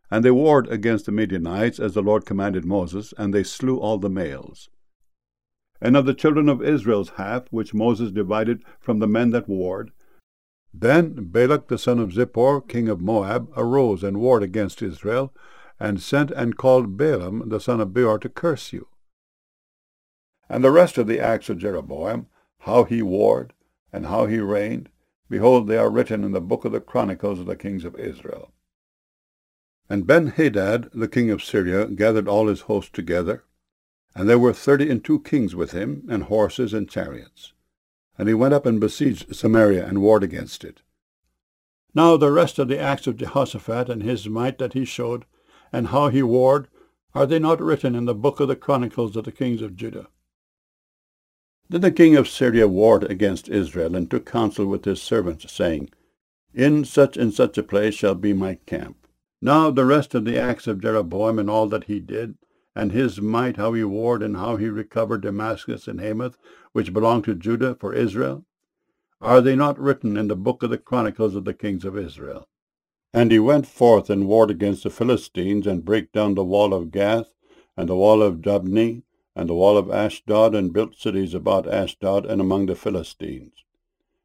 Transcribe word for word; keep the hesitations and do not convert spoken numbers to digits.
And they warred against the Midianites, as the Lord commanded Moses, and they slew all the males. And of the children of Israel's half, which Moses divided from the men that warred, then Balak the son of Zippor, king of Moab, arose and warred against Israel, and sent and called Balaam the son of Beor to curse you. And the rest of the acts of Jeroboam, how he warred, and how he reigned, behold, they are written in the book of the Chronicles of the kings of Israel. And Ben-Hadad, the king of Syria, gathered all his host together, and there were thirty and two kings with him, and horses and chariots. And he went up and besieged Samaria, and warred against it. Now the rest of the acts of Jehoshaphat, and his might that he showed, and how he warred, are they not written in the book of the Chronicles of the kings of Judah? Then the king of Syria warred against Israel, and took counsel with his servants, saying, In such and such a place shall be my camp. Now the rest of the acts of Jeroboam, and all that he did, and his might, how he warred, and how he recovered Damascus and Hamath, which belonged to Judah, for Israel, are they not written in the book of the Chronicles of the kings of Israel? And he went forth and warred against the Philistines, and brake down the wall of Gath, and the wall of Jabneh, and the wall of Ashdod, and built cities about Ashdod and among the Philistines.